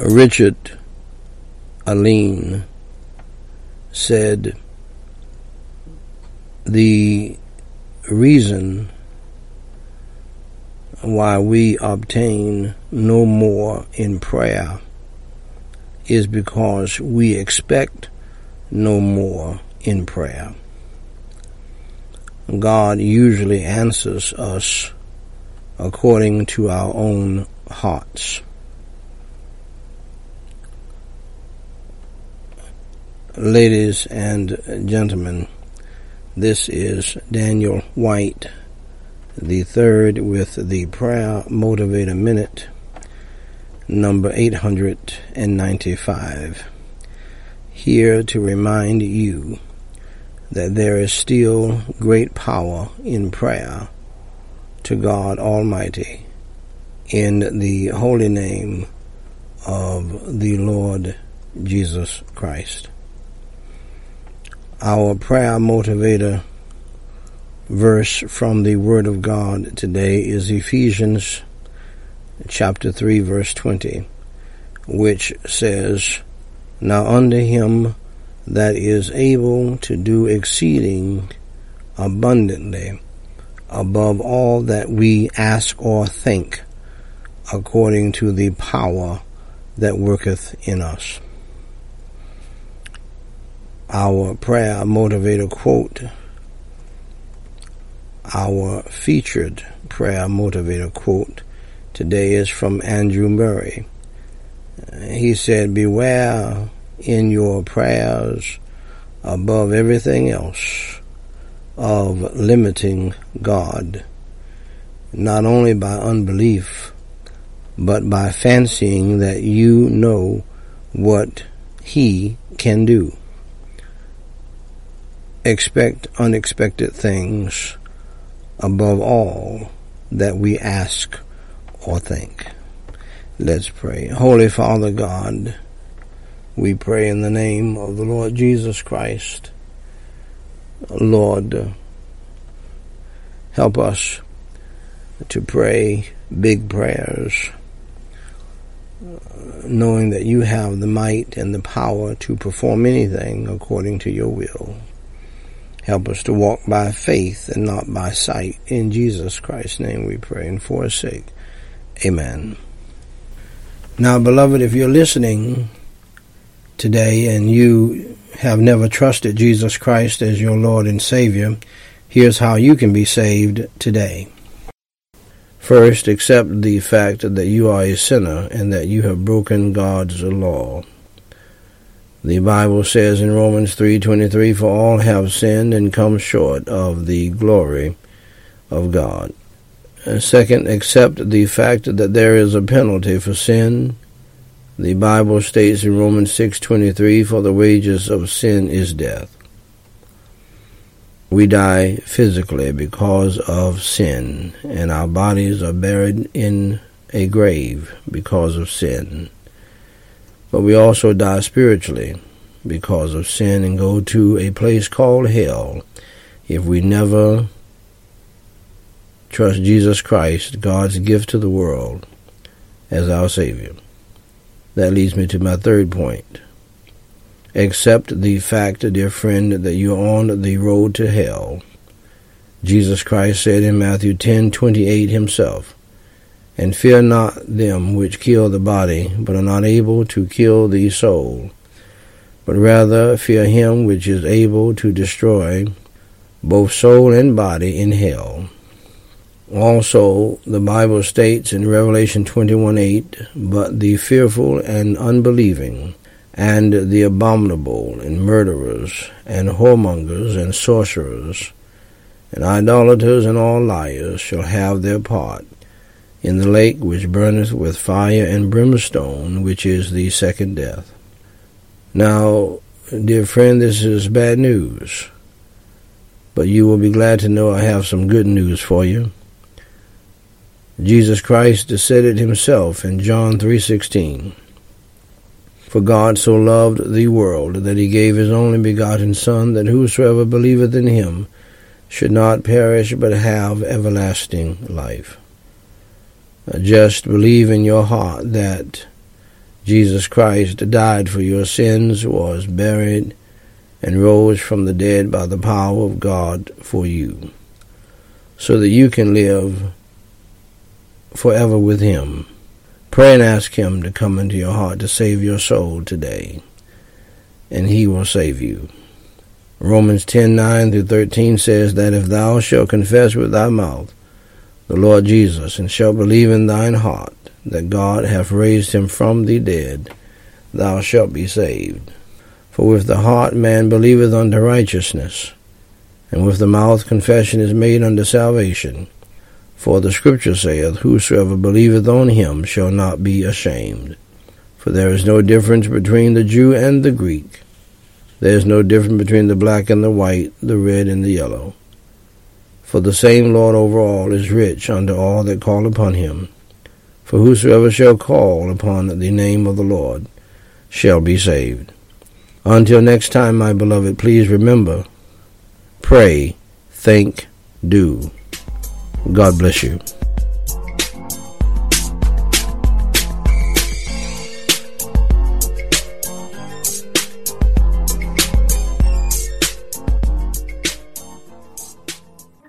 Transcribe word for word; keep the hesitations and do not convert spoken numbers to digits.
Richard Aline said, the reason why we obtain no more in prayer is because we expect no more in prayer. God usually answers us according to our own hearts. Ladies and gentlemen, this is Daniel White, the third, with the Prayer Motivator Minute, number eight hundred ninety-five, here to remind you that there is still great power in prayer to God Almighty in the holy name of the Lord Jesus Christ. Our prayer motivator verse from the Word of God today is Ephesians chapter three, verse twenty, which says, "Now unto him that is able to do exceeding abundantly above all that we ask or think, according to the power that worketh in us." Our prayer motivator quote, our featured prayer motivator quote today is from Andrew Murray. He said, "Beware in your prayers, above everything else, of limiting God, not only by unbelief, but by fancying that you know what He can do. Expect unexpected things above all that we ask or think." Let's pray. Holy Father God, we pray in the name of the Lord Jesus Christ. Lord, help us to pray big prayers, knowing that you have the might and the power to perform anything according to your will. Help us to walk by faith and not by sight. In Jesus Christ's name we pray, and for His sake, amen. Now, beloved, if you're listening today and you have never trusted Jesus Christ as your Lord and Savior, here's how you can be saved today. First, accept the fact that you are a sinner and that you have broken God's law. The Bible says in Romans three twenty-three, "For all have sinned and come short of the glory of God." And second, accept the fact that there is a penalty for sin. The Bible states in Romans six twenty-three, "For the wages of sin is death." We die physically because of sin, and our bodies are buried in a grave because of sin. But we also die spiritually because of sin and go to a place called hell if we never trust Jesus Christ, God's gift to the world, as our Savior. That leads me to my third point. Accept the fact, dear friend, that you're on the road to hell. Jesus Christ said in Matthew ten twenty-eight himself, "And fear not them which kill the body, but are not able to kill the soul, but rather fear him which is able to destroy both soul and body in hell." Also, the Bible states in Revelation twenty-one eight, "But the fearful and unbelieving, and the abominable, and murderers, and whoremongers, and sorcerers, and idolaters, and all liars shall have their part in the lake which burneth with fire and brimstone, which is the second death." Now, dear friend, this is bad news, but you will be glad to know I have some good news for you. Jesus Christ said it himself in John three sixteen. "For God so loved the world that he gave his only begotten Son, that whosoever believeth in him should not perish but have everlasting life." Just believe in your heart that Jesus Christ died for your sins, was buried, and rose from the dead by the power of God for you, so that you can live forever with him. Pray and ask him to come into your heart to save your soul today, and he will save you. Romans ten, nine through thirteen says that if thou shalt confess with thy mouth the Lord Jesus, and shalt believe in thine heart that God hath raised him from the dead, thou shalt be saved. For with the heart man believeth unto righteousness, and with the mouth confession is made unto salvation. For the Scripture saith, Whosoever believeth on him shall not be ashamed. For there is no difference between the Jew and the Greek. There is no difference between the black and the white, the red and the yellow. For the same Lord over all is rich unto all that call upon him. For whosoever shall call upon the name of the Lord shall be saved. Until next time, my beloved, please remember, pray, think, do. God bless you.